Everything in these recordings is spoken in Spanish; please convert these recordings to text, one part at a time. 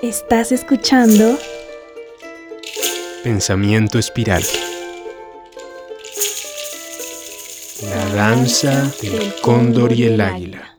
Estás escuchando Pensamiento Espiral. La danza del cóndor y el águila.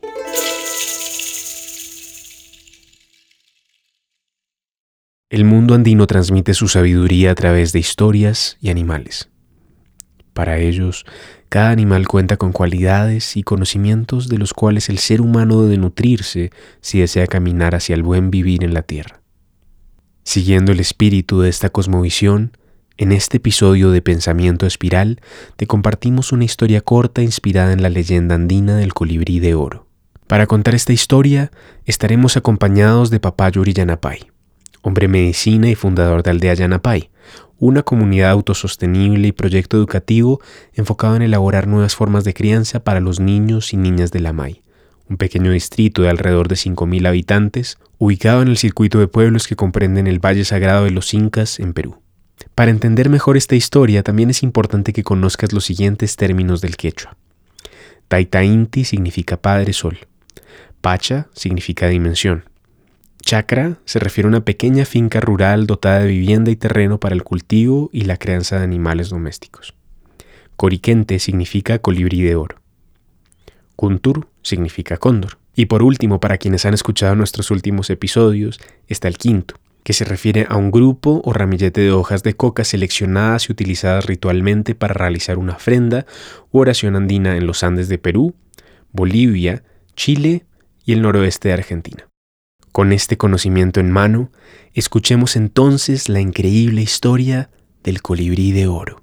El mundo andino transmite su sabiduría a través de historias y animales. Para ellos, cada animal cuenta con cualidades y conocimientos de los cuales el ser humano debe nutrirse si desea caminar hacia el buen vivir en la tierra. Siguiendo el espíritu de esta cosmovisión, en este episodio de Pensamiento Espiral te compartimos una historia corta inspirada en la leyenda andina del colibrí de oro. Para contar esta historia, estaremos acompañados de Papá Yuri Yanapay, hombre medicina y fundador de Aldea Yanapay, una comunidad autosostenible y proyecto educativo enfocado en elaborar nuevas formas de crianza para los niños y niñas de Lamay, un pequeño distrito de alrededor de 5.000 habitantes, ubicado en el circuito de pueblos que comprenden el Valle Sagrado de los Incas en Perú. Para entender mejor esta historia, también es importante que conozcas los siguientes términos del quechua. Taita Inti significa Padre Sol. Pacha significa dimensión. Chacra se refiere a una pequeña finca rural dotada de vivienda y terreno para el cultivo y la crianza de animales domésticos. Coriquente significa colibrí de oro. Kuntur significa cóndor. Y por último, para quienes han escuchado nuestros últimos episodios, está el quinto, que se refiere a un grupo o ramillete de hojas de coca seleccionadas y utilizadas ritualmente para realizar una ofrenda u oración andina en los Andes de Perú, Bolivia, Chile y el noroeste de Argentina. Con este conocimiento en mano, escuchemos entonces la increíble historia del colibrí de oro.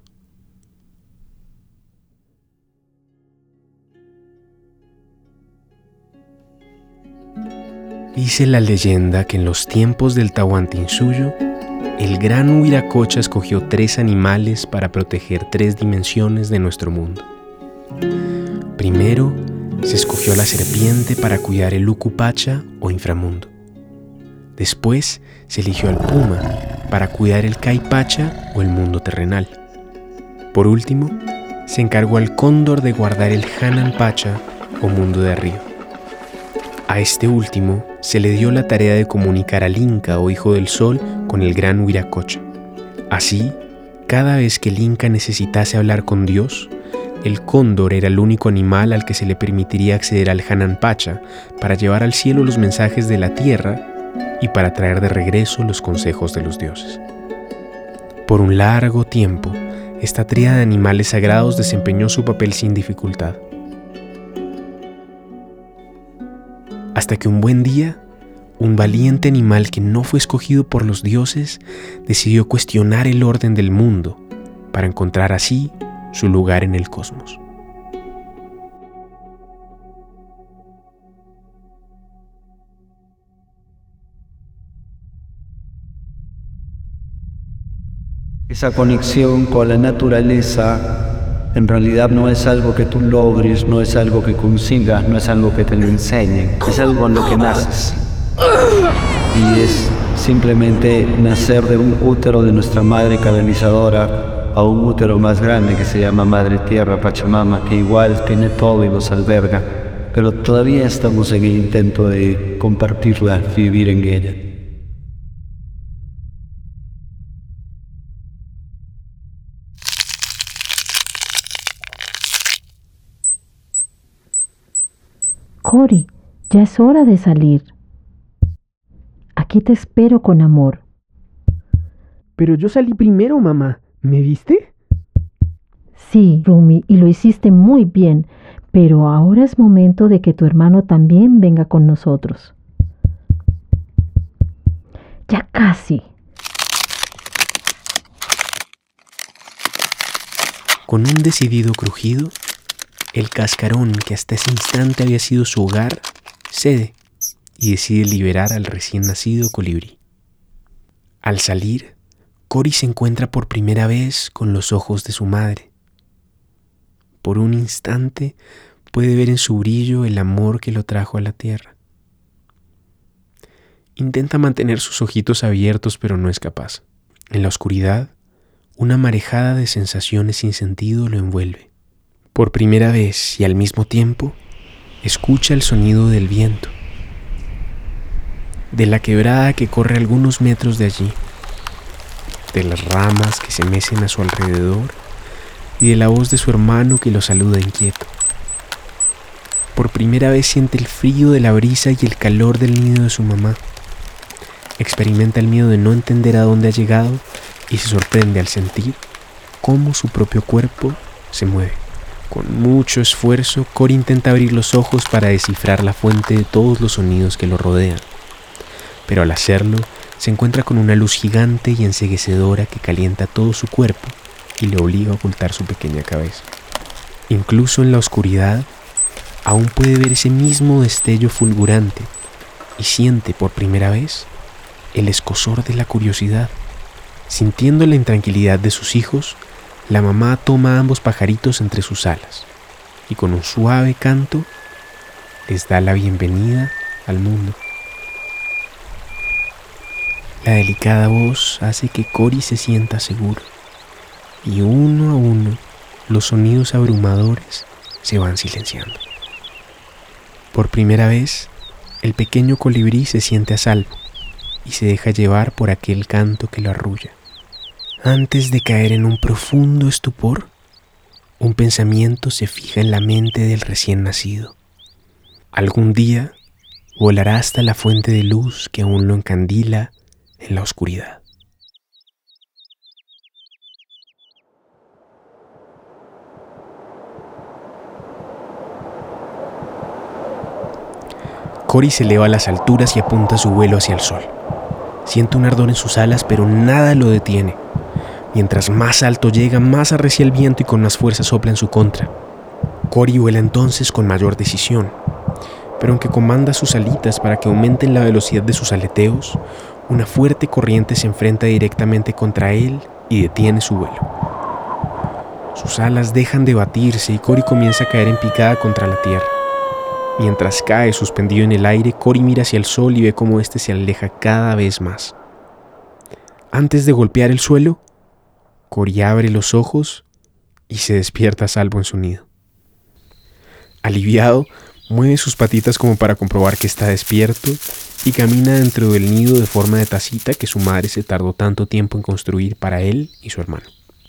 Dice la leyenda que en los tiempos del Tahuantinsuyo, el gran Huiracocha escogió 3 animales para proteger 3 dimensiones de nuestro mundo. Primero, se escogió a la serpiente para cuidar el Ucupacha o inframundo. Después se eligió al puma para cuidar el Caipacha o el mundo terrenal. Por último, se encargó al cóndor de guardar el Hananpacha o mundo de arriba. A este último se le dio la tarea de comunicar al Inca o Hijo del Sol con el gran Huiracocha. Así, cada vez que el Inca necesitase hablar con Dios, el cóndor era el único animal al que se le permitiría acceder al Hananpacha para llevar al cielo los mensajes de la tierra y para traer de regreso los consejos de los dioses. Por un largo tiempo, esta tríada de animales sagrados desempeñó su papel sin dificultad. Hasta que un buen día, un valiente animal que no fue escogido por los dioses decidió cuestionar el orden del mundo para encontrar así su lugar en el cosmos. Esa conexión con la naturaleza en realidad no es algo que tú logres, no es algo que consigas, no es algo que te lo enseñen, es algo con lo que naces. Y es simplemente nacer de un útero de nuestra madre canalizadora a un útero más grande que se llama Madre Tierra, Pachamama, que igual tiene todo y nos alberga, pero todavía estamos en el intento de compartirla y vivir en ella. Cori, ya es hora de salir. Aquí te espero con amor. Pero yo salí primero, mamá. ¿Me viste? Sí, Rumi, y lo hiciste muy bien, pero ahora es momento de que tu hermano también venga con nosotros. Ya casi. Con un decidido crujido, el cascarón que hasta ese instante había sido su hogar cede y decide liberar al recién nacido colibrí. Al salir, Cori se encuentra por primera vez con los ojos de su madre. Por un instante puede ver en su brillo el amor que lo trajo a la tierra. Intenta mantener sus ojitos abiertos, pero no es capaz. En la oscuridad, una marejada de sensaciones sin sentido lo envuelve. Por primera vez y al mismo tiempo, escucha el sonido del viento. de la quebrada que corre algunos metros de allí, de las ramas que se mecen a su alrededor y de la voz de su hermano que lo saluda inquieto. Por primera vez siente el frío de la brisa y el calor del nido de su mamá. Experimenta el miedo de no entender a dónde ha llegado y se sorprende al sentir cómo su propio cuerpo se mueve. Con mucho esfuerzo, Cory intenta abrir los ojos para descifrar la fuente de todos los sonidos que lo rodean. Pero al hacerlo, se encuentra con una luz gigante y enceguecedora que calienta todo su cuerpo y le obliga a ocultar su pequeña cabeza. Incluso en la oscuridad, aún puede ver ese mismo destello fulgurante y siente por primera vez el escozor de la curiosidad. Sintiendo la intranquilidad de sus hijos, la mamá toma a ambos pajaritos entre sus alas y con un suave canto les da la bienvenida al mundo. La delicada voz hace que Cory se sienta seguro y uno a uno los sonidos abrumadores se van silenciando. Por primera vez, el pequeño colibrí se siente a salvo y se deja llevar por aquel canto que lo arrulla. Antes de caer en un profundo estupor, un pensamiento se fija en la mente del recién nacido. Algún día volará hasta la fuente de luz que aún lo encandila en la oscuridad. Cory se eleva a las alturas y apunta su vuelo hacia el sol. Siente un ardor en sus alas, pero nada lo detiene. Mientras más alto llega, más arrecia el viento y con más fuerza sopla en su contra. Cory vuela entonces con mayor decisión, pero aunque comanda sus alitas para que aumenten la velocidad de sus aleteos, una fuerte corriente se enfrenta directamente contra él y detiene su vuelo. Sus alas dejan de batirse y Cory comienza a caer en picada contra la tierra. Mientras cae suspendido en el aire, Cory mira hacia el sol y ve cómo éste se aleja cada vez más. Antes de golpear el suelo, Cory abre los ojos y se despierta a salvo en su nido. Aliviado, mueve sus patitas como para comprobar que está despierto y camina dentro del nido de forma de tacita que su madre se tardó tanto tiempo en construir para él y su hermano.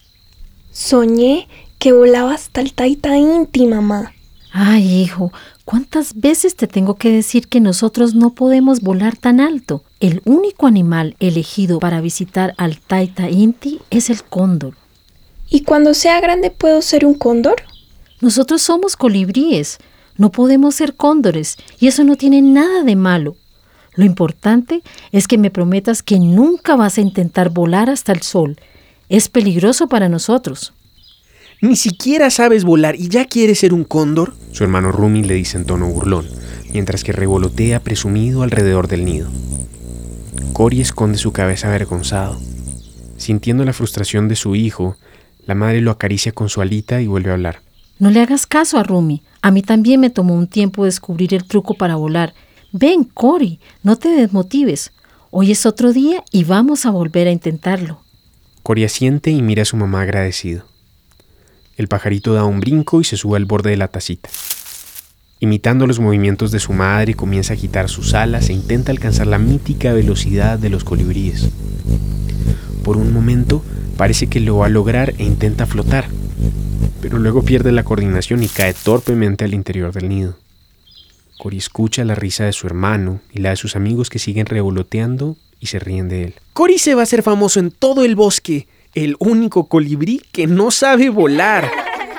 Soñé que volaba hasta el Taita Inti, mamá. Ay, hijo, ¿cuántas veces te tengo que decir que nosotros no podemos volar tan alto? El único animal elegido para visitar al Taita Inti es el cóndor. ¿Y cuando sea grande puedo ser un cóndor? Nosotros somos colibríes, no podemos ser cóndores y eso no tiene nada de malo. Lo importante es que me prometas que nunca vas a intentar volar hasta el sol. Es peligroso para nosotros. ¿Ni siquiera sabes volar y ya quieres ser un cóndor?, su hermano Rumi le dice en tono burlón, mientras que revolotea presumido alrededor del nido. Cory esconde su cabeza avergonzado. Sintiendo la frustración de su hijo, la madre lo acaricia con su alita y vuelve a hablar. No le hagas caso a Rumi. A mí también me tomó un tiempo descubrir el truco para volar. Ven, Cory, no te desmotives. Hoy es otro día y vamos a volver a intentarlo. Cory asiente y mira a su mamá agradecido. El pajarito da un brinco y se sube al borde de la tacita. Imitando los movimientos de su madre, comienza a agitar sus alas e intenta alcanzar la mítica velocidad de los colibríes. Por un momento, parece que lo va a lograr e intenta flotar, pero luego pierde la coordinación y cae torpemente al interior del nido. Cory escucha la risa de su hermano y la de sus amigos que siguen revoloteando y se ríen de él. Cory se va a hacer famoso en todo el bosque, el único colibrí que no sabe volar.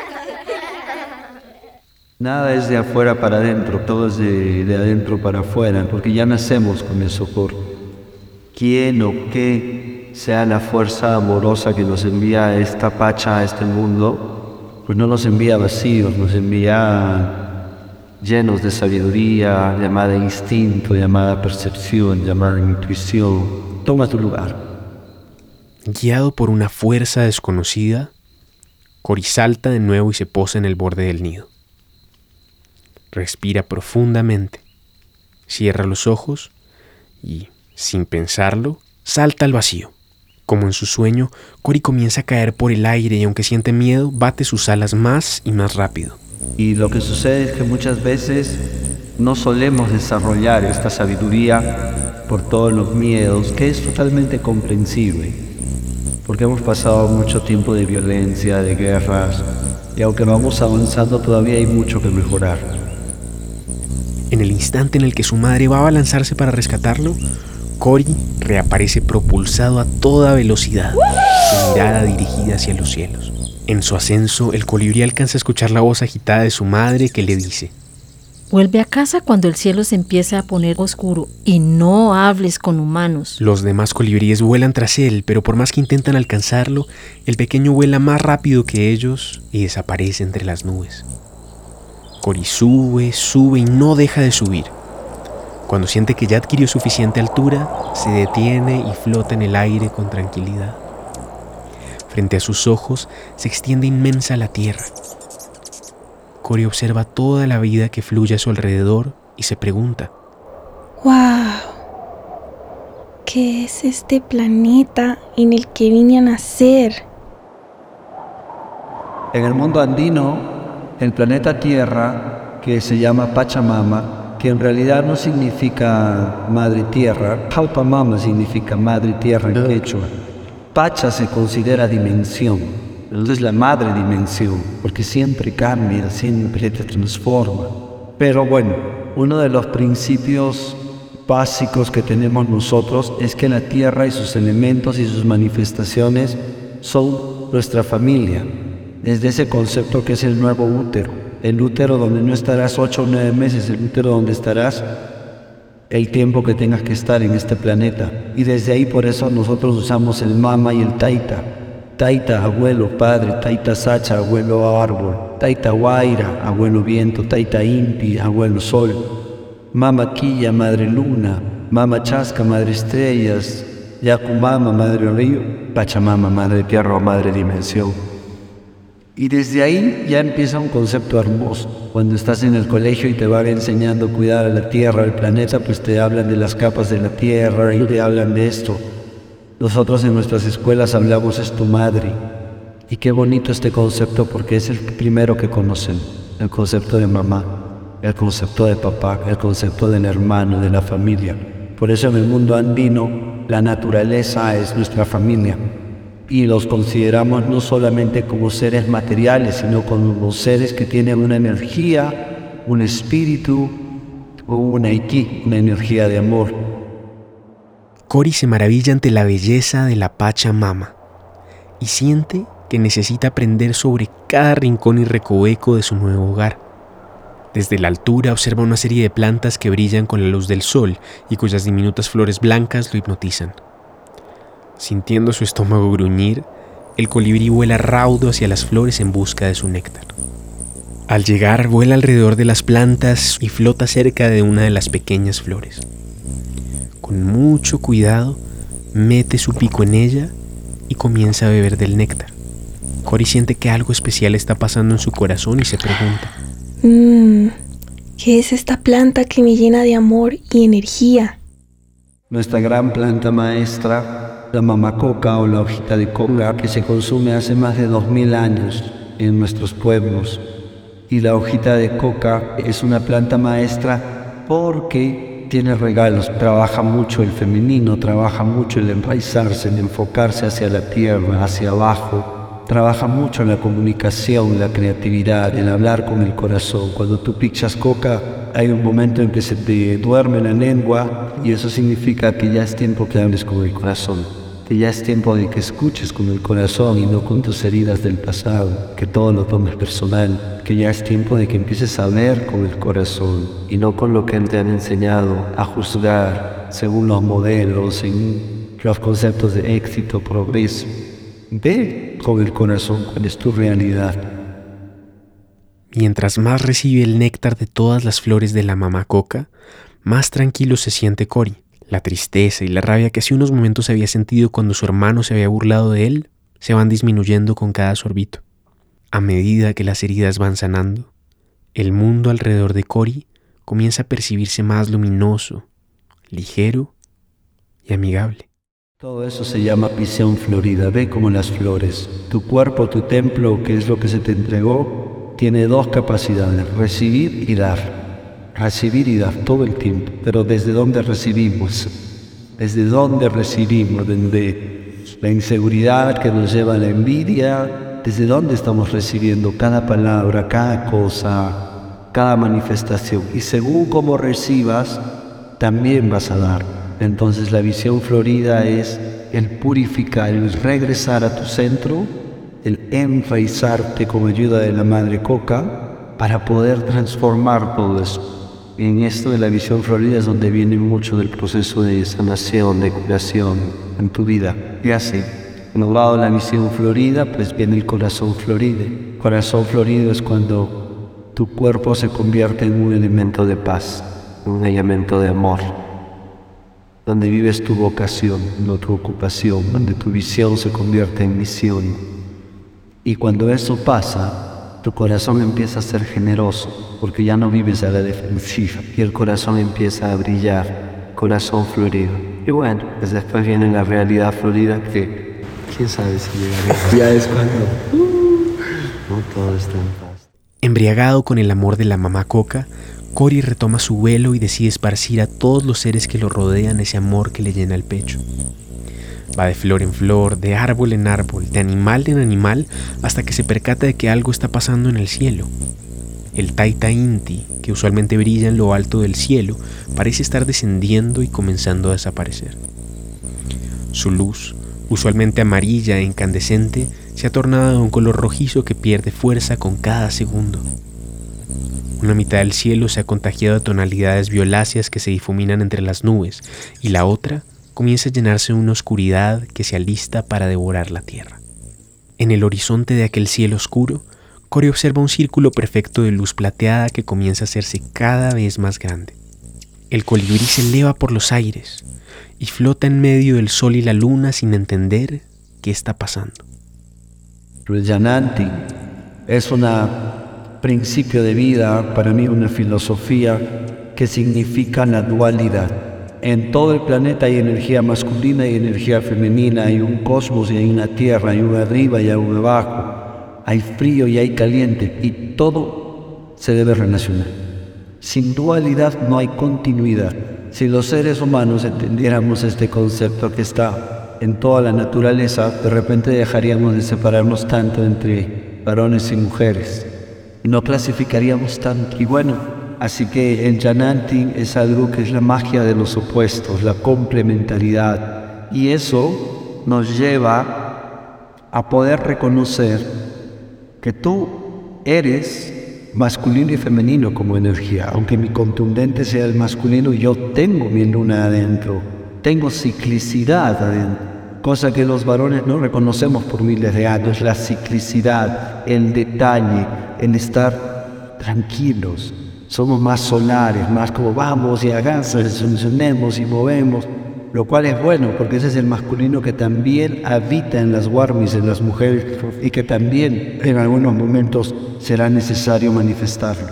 Nada es de afuera para adentro, todo es de adentro para afuera, porque ya nacemos con eso. Por quién o qué sea la fuerza amorosa que nos envía a esta pacha, a este mundo, pues no nos envía vacíos, nos envía llenos de sabiduría, llamada instinto, llamada percepción, llamada intuición. Toma tu lugar. Guiado por una fuerza desconocida, Cory salta de nuevo y se posa en el borde del nido. Respira profundamente, cierra los ojos y, sin pensarlo, salta al vacío. Como en su sueño, Cory comienza a caer por el aire y aunque siente miedo, bate sus alas más y más rápido. Y lo que sucede es que muchas veces no solemos desarrollar esta sabiduría por todos los miedos, que es totalmente comprensible, porque hemos pasado mucho tiempo de violencia, de guerras, y aunque vamos avanzando todavía hay mucho que mejorar. En el instante en el que su madre va a lanzarse para rescatarlo, Cory reaparece propulsado a toda velocidad, su mirada dirigida hacia los cielos. En su ascenso, el colibrí alcanza a escuchar la voz agitada de su madre que le dice: Vuelve a casa cuando el cielo se empiece a poner oscuro y no hables con humanos. Los demás colibríes vuelan tras él, pero por más que intentan alcanzarlo, el pequeño vuela más rápido que ellos y desaparece entre las nubes. Cory sube y no deja de subir. Cuando siente que ya adquirió suficiente altura, se detiene y flota en el aire con tranquilidad. Frente a sus ojos se extiende inmensa la tierra. Cory observa toda la vida que fluye a su alrededor y se pregunta: ¡Wow! ¿Qué es este planeta en el que vine a nacer? En el mundo andino, el planeta Tierra, que se llama Pachamama, que en realidad no significa madre tierra, Palpamama significa madre tierra en quechua. Pacha se considera dimensión. Es la madre dimensión, porque siempre cambia, siempre te transforma. Pero bueno, uno de los principios básicos que tenemos nosotros es que la tierra y sus elementos y sus manifestaciones son nuestra familia. Desde ese concepto que es el nuevo útero, el útero donde no estarás 8 o 9 meses, el útero donde estarás el tiempo que tengas que estar en este planeta. Y desde ahí por eso nosotros usamos el mama y el taita. Taita, abuelo, padre; taita sacha, abuelo árbol; taita guaira, abuelo viento; taita impi, abuelo sol; mama quilla, madre luna; mama chasca, madre estrellas; yacumama, madre río; pachamama, madre tierra o madre dimensión. Y desde ahí ya empieza un concepto hermoso. Cuando estás en el colegio y te van enseñando a cuidar a la tierra, al planeta, pues te hablan de las capas de la tierra y te hablan de esto. Nosotros en nuestras escuelas hablamos es tu madre. Y qué bonito este concepto, porque es el primero que conocen. El concepto de mamá, el concepto de papá, el concepto del hermano, de la familia. Por eso en el mundo andino la naturaleza es nuestra familia. Y los consideramos no solamente como seres materiales, sino como seres que tienen una energía, un espíritu o una iki, una energía de amor. Cory se maravilla ante la belleza de la Pachamama y siente que necesita aprender sobre cada rincón y recoveco de su nuevo hogar. Desde la altura observa una serie de plantas que brillan con la luz del sol y cuyas diminutas flores blancas lo hipnotizan. Sintiendo su estómago gruñir, el colibrí vuela raudo hacia las flores en busca de su néctar. Al llegar, vuela alrededor de las plantas y flota cerca de una de las pequeñas flores. Con mucho cuidado, mete su pico en ella y comienza a beber del néctar. Cory siente que algo especial está pasando en su corazón y se pregunta: ¿qué es esta planta que me llena de amor y energía? Nuestra gran planta maestra, la mamacoca o la hojita de coca, que se consume hace más de 2000 años en nuestros pueblos. Y la hojita de coca es una planta maestra porque tiene regalos, trabaja mucho el femenino, trabaja mucho el enraizarse, el enfocarse hacia la tierra, hacia abajo, trabaja mucho en la comunicación, la creatividad, el hablar con el corazón. Cuando tú pichas coca, hay un momento en que se te duerme la lengua y eso significa que ya es tiempo que hables con el corazón, que ya es tiempo de que escuches con el corazón y no con tus heridas del pasado, que todo lo tomes personal, que ya es tiempo de que empieces a ver con el corazón y no con lo que te han enseñado a juzgar según los modelos, según los conceptos de éxito, progreso. Ve con el corazón cuál es tu realidad. Mientras más recibe el néctar de todas las flores de la mamacoca, más tranquilo se siente Cory. La tristeza y la rabia que hace unos momentos había sentido cuando su hermano se había burlado de él se van disminuyendo con cada sorbito. A medida que las heridas van sanando, el mundo alrededor de Cory comienza a percibirse más luminoso, ligero y amigable. Todo eso se llama visión florida. Ve como las flores. Tu cuerpo, tu templo, que es lo que se te entregó, tiene dos capacidades: recibir y dar. recibir y dar todo el tiempo. Pero ¿desde dónde recibimos? ¿Desde dónde recibimos? Desde la inseguridad que nos lleva a la envidia. ¿Desde dónde estamos recibiendo cada palabra, cada cosa, cada manifestación? Y según cómo recibas, también vas a dar. Entonces la visión florida es el purificar, el regresar a tu centro, el enraizarte con ayuda de la Madre Coca para poder transformar todo eso. Y en esto de la visión florida es donde viene mucho del proceso de sanación, de curación en tu vida. Y así, en el lado de la visión florida, pues viene el corazón florido. Corazón florido es cuando tu cuerpo se convierte en un elemento de paz, un elemento de amor, donde vives tu vocación, no tu ocupación, donde tu visión se convierte en misión. Y cuando eso pasa, tu corazón empieza a ser generoso, porque ya no vives a la defensiva, y el corazón empieza a brillar, corazón florido. Y bueno, pues después viene la realidad florida que, quién sabe si llegará. Ya es cuando no todo está en paz. Embriagado con el amor de la mamá Coca, Cory retoma su vuelo y decide esparcir a todos los seres que lo rodean ese amor que le llena el pecho. Va de flor en flor, de árbol en árbol, de animal en animal, hasta que se percata de que algo está pasando en el cielo. El Taita Inti, que usualmente brilla en lo alto del cielo, parece estar descendiendo y comenzando a desaparecer. Su luz, usualmente amarilla e incandescente, se ha tornado de un color rojizo que pierde fuerza con cada segundo. Una mitad del cielo se ha contagiado de tonalidades violáceas que se difuminan entre las nubes, y la otra comienza a llenarse de una oscuridad que se alista para devorar la tierra. En el horizonte de aquel cielo oscuro, Cory observa un círculo perfecto de luz plateada que comienza a hacerse cada vez más grande. El colibrí se eleva por los aires y flota en medio del sol y la luna sin entender qué está pasando. El Jananti es un principio de vida, para mí una filosofía que significa la dualidad. En todo el planeta hay energía masculina y energía femenina, hay un cosmos y hay una tierra, hay un arriba y hay un abajo, hay frío y hay caliente, y todo se debe relacionar. Sin dualidad no hay continuidad. Si los seres humanos entendiéramos este concepto que está en toda la naturaleza, de repente dejaríamos de separarnos tanto entre varones y mujeres, y no clasificaríamos tanto. Y bueno, así que el Jananti es algo que es la magia de los opuestos, la complementariedad. Y eso nos lleva a poder reconocer que tú eres masculino y femenino como energía. Aunque mi contundente sea el masculino, yo tengo mi luna adentro, tengo ciclicidad adentro, cosa que los varones no reconocemos por miles de años. La ciclicidad, el detalle, el estar tranquilos. Somos más solares, más como vamos y hagamos, solucionemos y movemos, lo cual es bueno porque ese es el masculino que también habita en las warmis, en las mujeres, y que también en algunos momentos será necesario manifestarlo.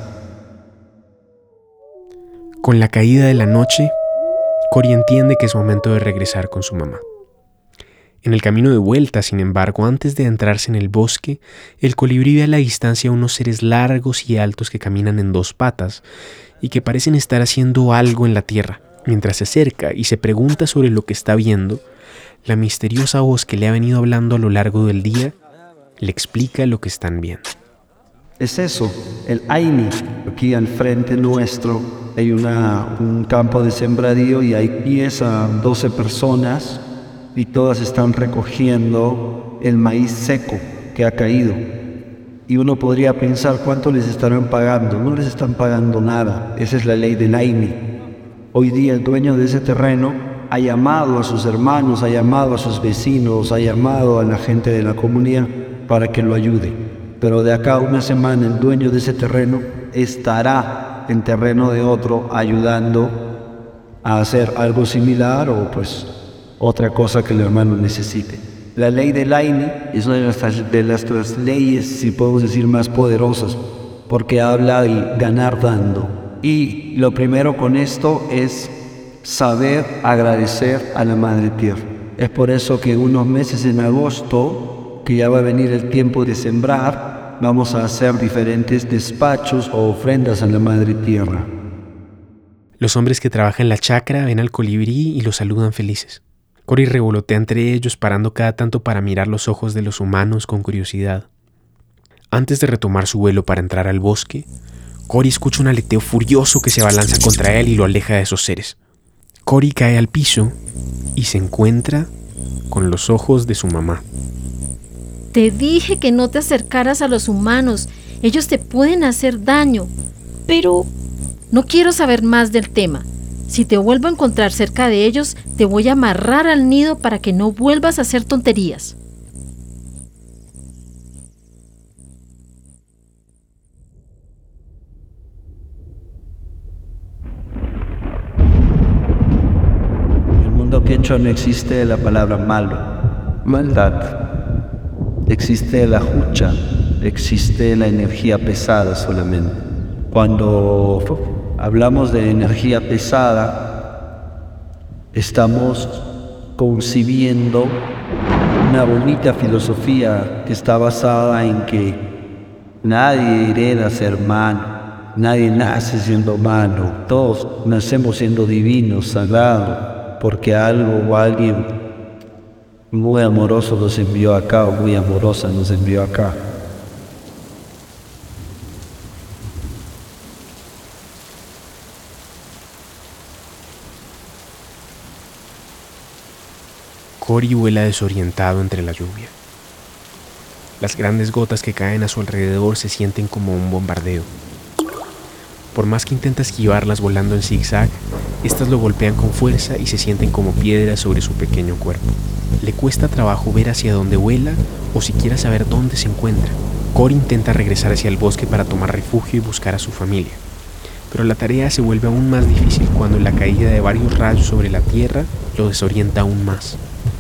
Con la caída de la noche, Cory entiende que es momento de regresar con su mamá. En el camino de vuelta, sin embargo, antes de adentrarse en el bosque, el colibrí ve a la distancia unos seres largos y altos que caminan en dos patas y que parecen estar haciendo algo en la tierra. Mientras se acerca y se pregunta sobre lo que está viendo, la misteriosa voz que le ha venido hablando a lo largo del día le explica lo que están viendo. Es eso, el Aini. Aquí al frente nuestro hay un campo de sembradío y hay 10 a 12 personas y todas están recogiendo el maíz seco que ha caído. Y uno podría pensar, ¿cuánto les estarán pagando? No les están pagando nada. Esa es la ley del Aini. Hoy día el dueño de ese terreno ha llamado a sus hermanos, ha llamado a sus vecinos, ha llamado a la gente de la comunidad para que lo ayude. Pero de acá a una semana el dueño de ese terreno estará en terreno de otro ayudando a hacer algo similar o pues otra cosa que el hermano necesite. La ley del Aini es una de las leyes, si podemos decir, más poderosas, porque habla de ganar dando. Y lo primero con esto es saber agradecer a la Madre Tierra. Es por eso que unos meses en agosto, que ya va a venir el tiempo de sembrar, vamos a hacer diferentes despachos o ofrendas a la Madre Tierra. Los hombres que trabajan en la chacra ven al colibrí y lo saludan felices. Cory revolotea entre ellos, parando cada tanto para mirar los ojos de los humanos con curiosidad. Antes de retomar su vuelo para entrar al bosque, Cory escucha un aleteo furioso que se abalanza contra él y lo aleja de esos seres. Cory cae al piso y se encuentra con los ojos de su mamá. Te dije que no te acercaras a los humanos. Ellos te pueden hacer daño. Pero... No quiero saber más del tema. Si te vuelvo a encontrar cerca de ellos, te voy a amarrar al nido para que no vuelvas a hacer tonterías. En el mundo quechua no existe la palabra malo, maldad. Existe la hucha, existe la energía pesada solamente. Cuando hablamos de energía pesada, estamos concibiendo una bonita filosofía que está basada en que nadie hereda ser malo, nadie nace siendo malo, todos nacemos siendo divinos, sagrados, porque algo o alguien muy amoroso nos envió acá o muy amorosa nos envió acá. Cory vuela desorientado entre la lluvia. Las grandes gotas que caen a su alrededor se sienten como un bombardeo. Por más que intenta esquivarlas volando en zigzag, estas lo golpean con fuerza y se sienten como piedras sobre su pequeño cuerpo. Le cuesta trabajo ver hacia dónde vuela o siquiera saber dónde se encuentra. Cory intenta regresar hacia el bosque para tomar refugio y buscar a su familia. Pero la tarea se vuelve aún más difícil cuando la caída de varios rayos sobre la tierra lo desorienta aún más.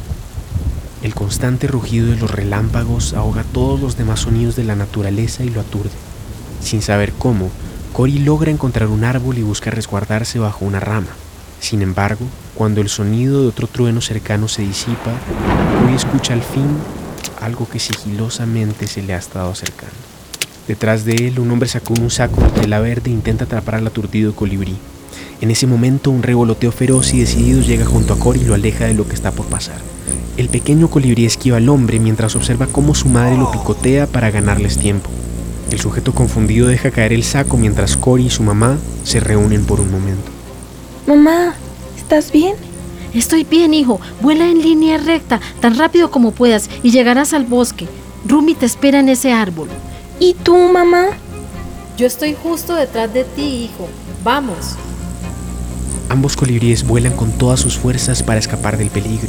El constante rugido de los relámpagos ahoga todos los demás sonidos de la naturaleza y lo aturde. Sin saber cómo, Cory logra encontrar un árbol y busca resguardarse bajo una rama. Sin embargo, cuando el sonido de otro trueno cercano se disipa, Cory escucha al fin algo que sigilosamente se le ha estado acercando. Detrás de él, un hombre sacó un saco de tela verde e intenta atrapar al aturdido colibrí. En ese momento, un revoloteo feroz y decidido llega junto a Cory y lo aleja de lo que está por pasar. El pequeño colibrí esquiva al hombre mientras observa cómo su madre lo picotea para ganarles tiempo. El sujeto confundido deja caer el saco mientras Cory y su mamá se reúnen por un momento. Mamá, ¿estás bien? Estoy bien, hijo. Vuela en línea recta, tan rápido como puedas, y llegarás al bosque. Rumi te espera en ese árbol. ¿Y tú, mamá? Yo estoy justo detrás de ti, hijo. Vamos. Ambos colibríes vuelan con todas sus fuerzas para escapar del peligro.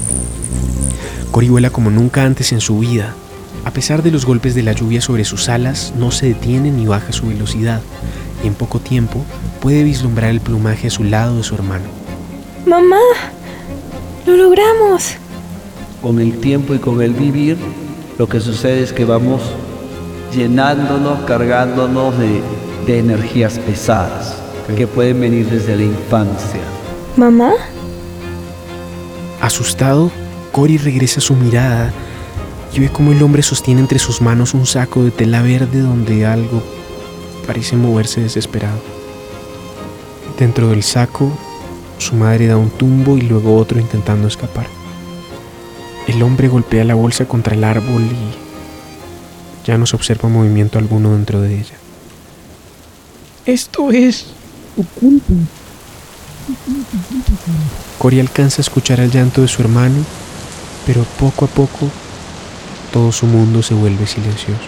Cory vuela como nunca antes en su vida. A pesar de los golpes de la lluvia sobre sus alas, no se detiene ni baja su velocidad, y en poco tiempo puede vislumbrar el plumaje a su lado de su hermano. ¡Mamá! ¡Lo logramos! Con el tiempo y con el vivir, lo que sucede es que vamos llenándonos, cargándonos de energías pesadas que pueden venir desde la infancia. ¿Mamá? Asustado, Cory regresa su mirada y ve cómo el hombre sostiene entre sus manos un saco de tela verde donde algo parece moverse desesperado. Dentro del saco, su madre da un tumbo y luego otro intentando escapar. El hombre golpea la bolsa contra el árbol y ya no se observa movimiento alguno dentro de ella. Esto es oculto. Cory alcanza a escuchar el llanto de su hermano, pero poco a poco todo su mundo se vuelve silencioso.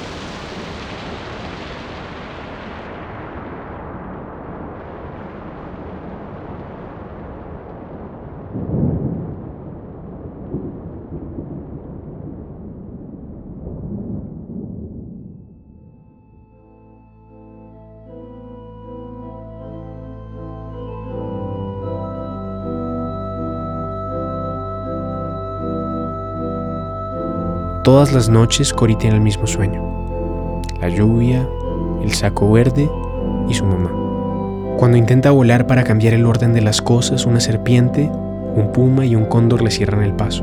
Todas las noches Cory tiene el mismo sueño: la lluvia, el saco verde y su mamá. Cuando intenta volar para cambiar el orden de las cosas, una serpiente, un puma y un cóndor le cierran el paso.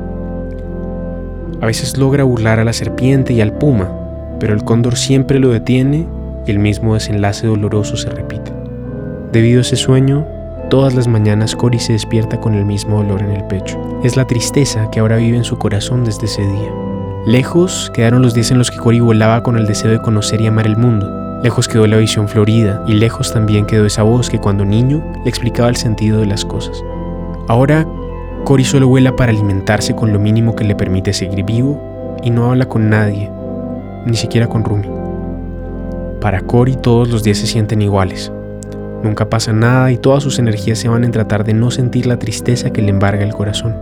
A veces logra burlar a la serpiente y al puma, pero el cóndor siempre lo detiene y el mismo desenlace doloroso se repite. Debido a ese sueño, todas las mañanas Cory se despierta con el mismo dolor en el pecho. Es la tristeza que ahora vive en su corazón desde ese día. Lejos quedaron los días en los que Cory volaba con el deseo de conocer y amar el mundo. Lejos quedó la visión florida y lejos también quedó esa voz que cuando niño le explicaba el sentido de las cosas. Ahora, Cory solo vuela para alimentarse con lo mínimo que le permite seguir vivo y no habla con nadie, ni siquiera con Rumi. Para Cory todos los días se sienten iguales. Nunca pasa nada y todas sus energías se van en tratar de no sentir la tristeza que le embarga el corazón.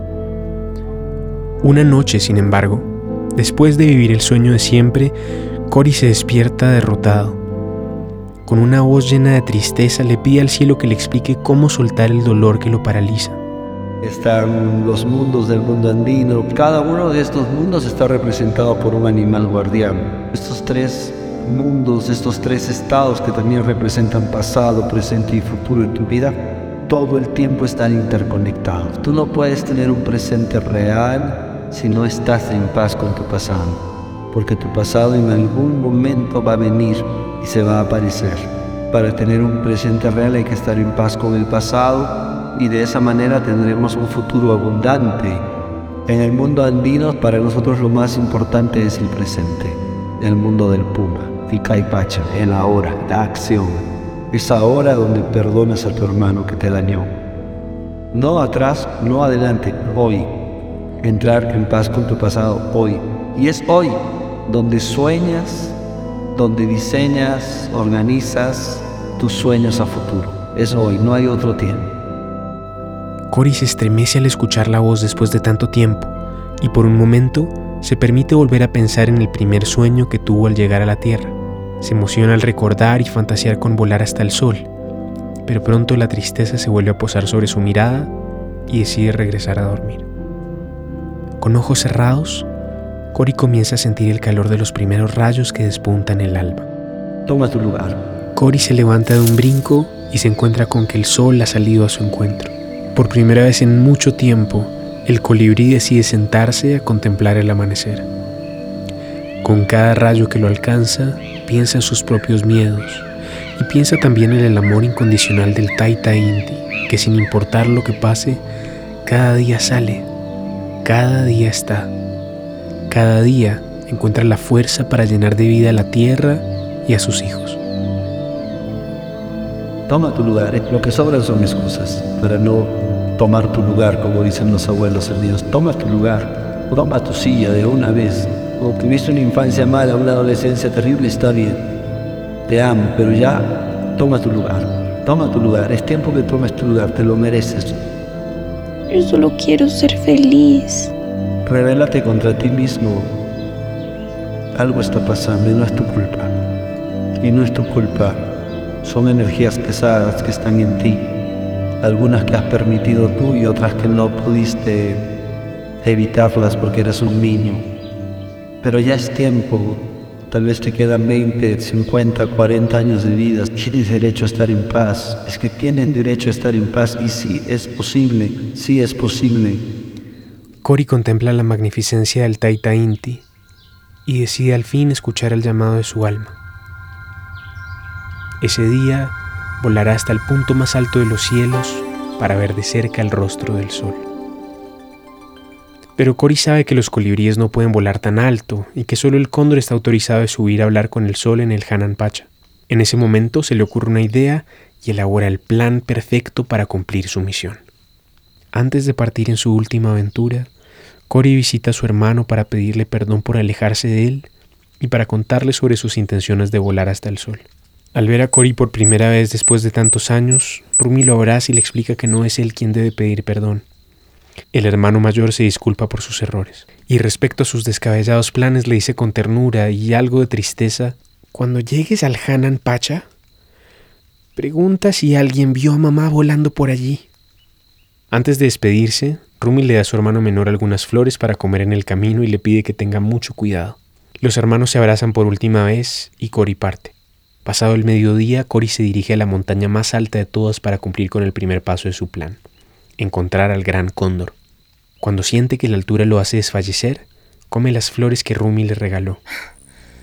Una noche, sin embargo, después de vivir el sueño de siempre, Cory se despierta derrotado. Con una voz llena de tristeza le pide al cielo que le explique cómo soltar el dolor que lo paraliza. Están los mundos del mundo andino. Cada uno de estos mundos está representado por un animal guardián. Estos tres mundos, estos tres estados que también representan pasado, presente y futuro en tu vida, todo el tiempo están interconectados. Tú no puedes tener un presente real si no estás en paz con tu pasado, porque tu pasado en algún momento va a venir y se va a aparecer. Para tener un presente real hay que estar en paz con el pasado y de esa manera tendremos un futuro abundante. En el mundo andino, para nosotros lo más importante es el presente, el mundo del Puma. Ficay Pacha, el ahora, la acción. Es ahora donde perdonas a tu hermano que te dañó. No atrás, no adelante, hoy. Entrar en paz con tu pasado hoy. Y es hoy donde sueñas, donde diseñas, organizas tus sueños a futuro. Es hoy, no hay otro tiempo. Cory se estremece al escuchar la voz después de tanto tiempo y por un momento se permite volver a pensar en el primer sueño que tuvo al llegar a la Tierra. Se emociona al recordar y fantasear con volar hasta el sol, pero pronto la tristeza se vuelve a posar sobre su mirada y decide regresar a dormir. Con ojos cerrados, Cory comienza a sentir el calor de los primeros rayos que despuntan el alba. Toma tu lugar. Cory se levanta de un brinco y se encuentra con que el sol ha salido a su encuentro. Por primera vez en mucho tiempo, el colibrí decide sentarse a contemplar el amanecer. Con cada rayo que lo alcanza, piensa en sus propios miedos y piensa también en el amor incondicional del Taita Inti, que sin importar lo que pase, cada día sale, cada día está, cada día encuentra la fuerza para llenar de vida a la tierra y a sus hijos. Toma tu lugar, lo que sobran son excusas para no tomar tu lugar, como dicen los abuelos andinos. Toma tu lugar, toma tu silla de una vez. O tuviste una infancia mala, una adolescencia terrible, está bien. Te amo, pero ya toma tu lugar. Toma tu lugar, es tiempo que tomes tu lugar, te lo mereces. Yo solo quiero ser feliz. Rebélate contra ti mismo. Algo está pasando y no es tu culpa. Y no es tu culpa. Son energías pesadas que están en ti. Algunas que has permitido tú y otras que no pudiste evitarlas porque eras un niño. Pero ya es tiempo, tal vez te quedan 20, 50, 40 años de vida. Tienes derecho a estar en paz. Es que tienen derecho a estar en paz y sí es posible, sí es posible. Cory contempla la magnificencia del Taita Inti y decide al fin escuchar el llamado de su alma. Ese día volará hasta el punto más alto de los cielos para ver de cerca el rostro del sol. Pero Cory sabe que los colibríes no pueden volar tan alto y que solo el cóndor está autorizado a subir a hablar con el sol en el Hanan Pacha. En ese momento se le ocurre una idea y elabora el plan perfecto para cumplir su misión. Antes de partir en su última aventura, Cory visita a su hermano para pedirle perdón por alejarse de él y para contarle sobre sus intenciones de volar hasta el sol. Al ver a Cory por primera vez después de tantos años, Rumi lo abraza y le explica que no es él quien debe pedir perdón. El hermano mayor se disculpa por sus errores y respecto a sus descabellados planes le dice con ternura y algo de tristeza: cuando llegues al Hanan Pacha, pregunta si alguien vio a mamá volando por allí. Antes de despedirse, Rumi le da a su hermano menor algunas flores para comer en el camino y le pide que tenga mucho cuidado. Los hermanos se abrazan por última vez y Cory parte. Pasado el mediodía, Cory se dirige a la montaña más alta de todas para cumplir con el primer paso de su plan: encontrar al gran cóndor. Cuando siente que la altura lo hace desfallecer, come las flores que Rumi le regaló.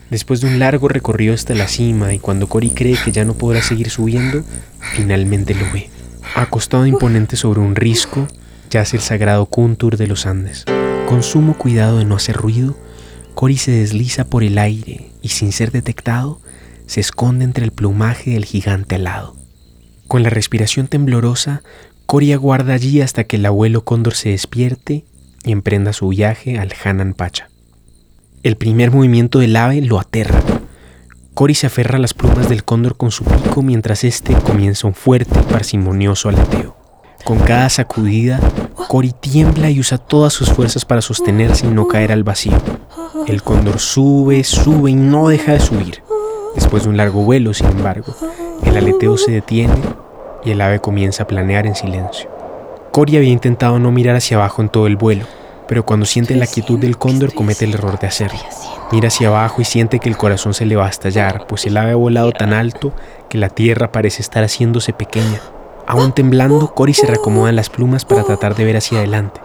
Después de un largo recorrido hasta la cima y cuando Cory cree que ya no podrá seguir subiendo, finalmente lo ve. Acostado imponente sobre un risco, yace el sagrado Kuntur de los Andes. Con sumo cuidado de no hacer ruido, Cory se desliza por el aire y, sin ser detectado, se esconde entre el plumaje del gigante alado. Con la respiración temblorosa, Cory aguarda allí hasta que el abuelo cóndor se despierte y emprenda su viaje al Hanan Pacha. El primer movimiento del ave lo aterra. Cory se aferra a las plumas del cóndor con su pico mientras éste comienza un fuerte y parsimonioso aleteo. Con cada sacudida, Cory tiembla y usa todas sus fuerzas para sostenerse y no caer al vacío. El cóndor sube y no deja de subir. Después de un largo vuelo, sin embargo, el aleteo se detiene y el ave comienza a planear en silencio. Cory había intentado no mirar hacia abajo en todo el vuelo, pero cuando siente la quietud del cóndor comete el error de hacerlo. Mira hacia abajo y siente que el corazón se le va a estallar, pues el ave ha volado tan alto que la tierra parece estar haciéndose pequeña. Aún temblando, Cory se reacomoda en las plumas para tratar de ver hacia adelante.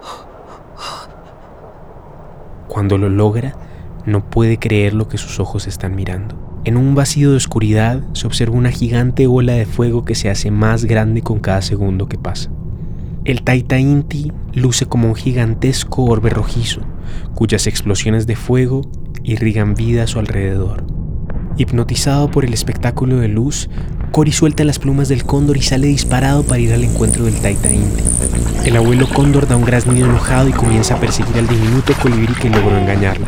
Cuando lo logra, no puede creer lo que sus ojos están mirando. En un vacío de oscuridad se observa una gigante ola de fuego que se hace más grande con cada segundo que pasa. El Taita Inti luce como un gigantesco orbe rojizo, cuyas explosiones de fuego irrigan vida a su alrededor. Hipnotizado por el espectáculo de luz, Cory suelta las plumas del cóndor y sale disparado para ir al encuentro del Taita Inti. El abuelo cóndor da un graznido enojado y comienza a perseguir al diminuto colibrí que logró engañarlo.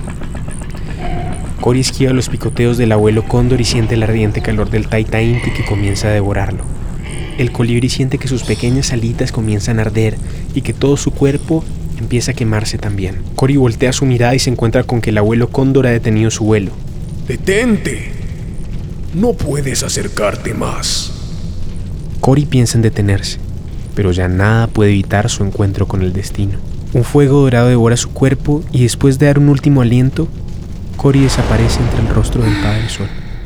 Cory esquiva los picoteos del abuelo cóndor y siente el ardiente calor del Taita Inti que comienza a devorarlo. El colibrí siente que sus pequeñas alitas comienzan a arder y que todo su cuerpo empieza a quemarse también. Cory voltea su mirada y se encuentra con que el abuelo cóndor ha detenido su vuelo. ¡Detente! No puedes acercarte más. Cory piensa en detenerse, pero ya nada puede evitar su encuentro con el destino. Un fuego dorado devora su cuerpo y después de dar un último aliento, Cory desaparece entre el rostro del Padre Sol.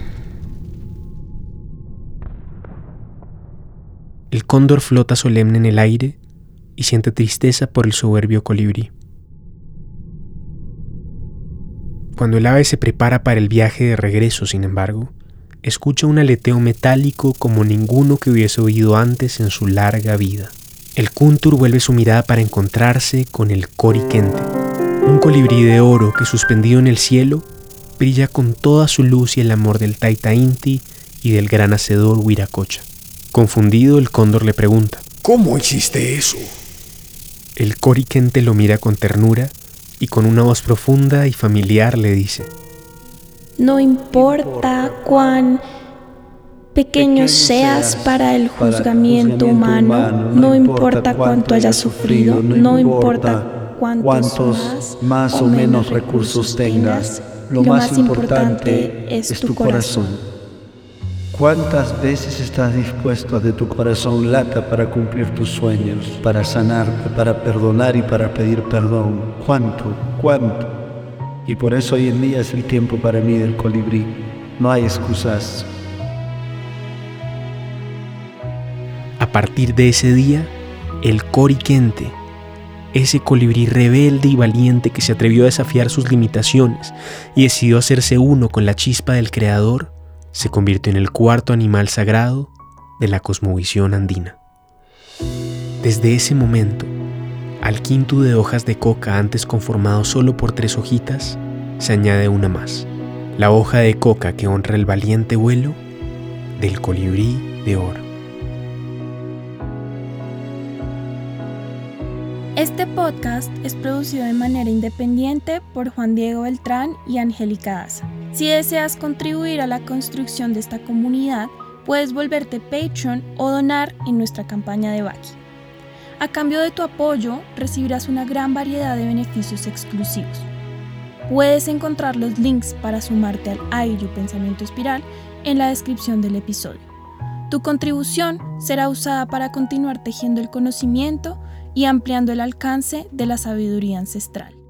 El cóndor flota solemne en el aire y siente tristeza por el soberbio colibrí. Cuando el ave se prepara para el viaje de regreso, sin embargo, escucha un aleteo metálico como ninguno que hubiese oído antes en su larga vida. El Kuntur vuelve su mirada para encontrarse con el Cory Kente, un colibrí de oro que, suspendido en el cielo, brilla con toda su luz y el amor del Taita Inti y del gran hacedor Wiracocha. Confundido, el cóndor le pregunta: ¿Cómo hiciste eso? El Cory Kente lo mira con ternura y con una voz profunda y familiar le dice: No importa cuán pequeño seas para el juzgamiento humano, no importa cuánto hayas sufrido, no importa cuántos más o menos recursos tengas, lo más importante es tu corazón. ¿Cuántas veces estás dispuesto a que tu corazón lata para cumplir tus sueños, para sanarte, para perdonar y para pedir perdón? ¿Cuánto? Y por eso hoy en día es el tiempo para mí del colibrí. No hay excusas. A partir de ese día, el Cory Kente, ese colibrí rebelde y valiente que se atrevió a desafiar sus limitaciones y decidió hacerse uno con la chispa del Creador, se convirtió en el cuarto animal sagrado de la cosmovisión andina. Desde ese momento, al quinto de hojas de coca antes conformado solo por 3 hojitas, se añade una más, la hoja de coca que honra el valiente vuelo del colibrí de oro. Este podcast es producido de manera independiente por Juan Diego Beltrán y Angélica Daza. Si deseas contribuir a la construcción de esta comunidad, puedes volverte Patreon o donar en nuestra campaña de Baki. A cambio de tu apoyo, recibirás una gran variedad de beneficios exclusivos. Puedes encontrar los links para sumarte al AIRU Pensamiento Espiral en la descripción del episodio. Tu contribución será usada para continuar tejiendo el conocimiento y ampliando el alcance de la sabiduría ancestral.